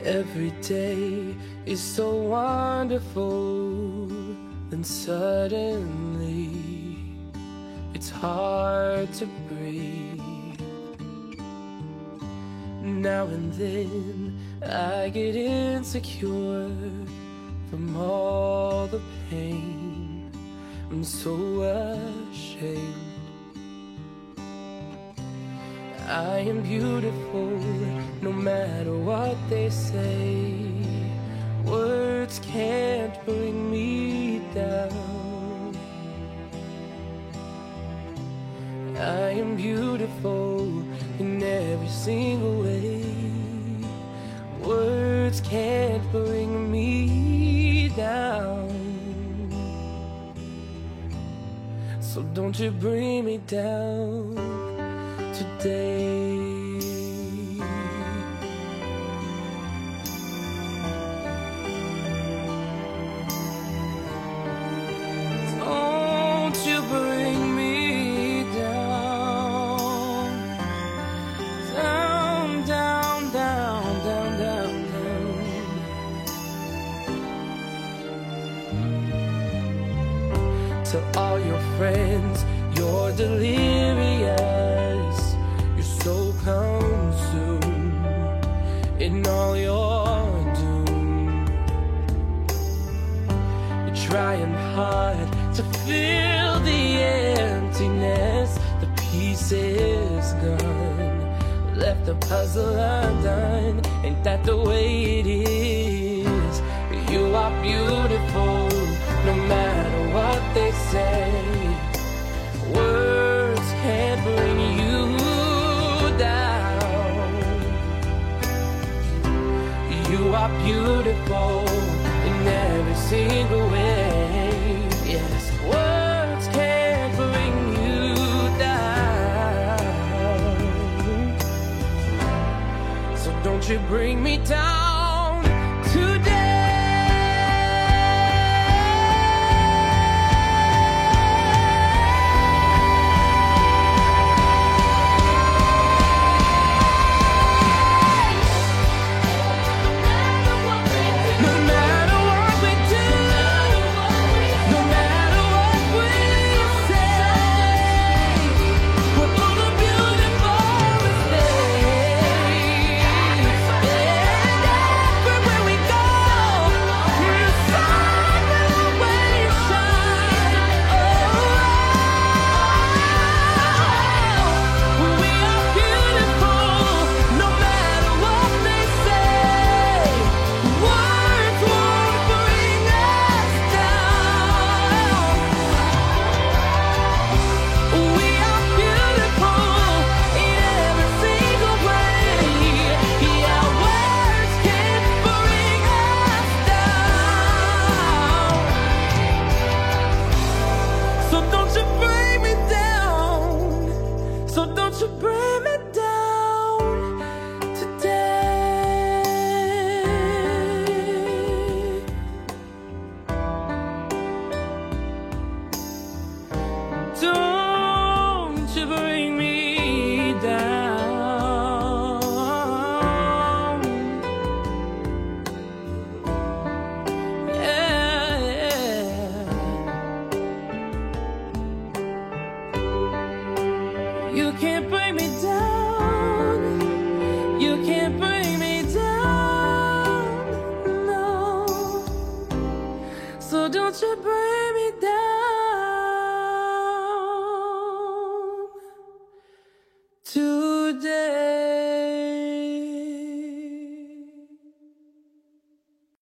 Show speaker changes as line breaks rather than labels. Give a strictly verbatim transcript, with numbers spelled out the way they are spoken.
Every day is so wonderful, then suddenly it's hard to breathe. Now and then I get insecure from all the pain. I'm so ashamed. I am beautiful, no matter what they say. Words can't bring me down. I am beautiful in every single way. Words can't bring me down. So don't you bring me down today. Don't you bring me down, down, down, down, down, down, down. To all your friends, you're delirious, so consumed in all your doom. You're trying hard to fill the emptiness. The pieces gone, left the puzzle undone. Ain't that the way it is? You are beautiful, no matter what they say. Words can't bring you down. You are beautiful in every single way. Yes, words can't bring you down. So don't you bring me down today. You can't bring me down. You can't bring me down. No. So don't you bring me down today.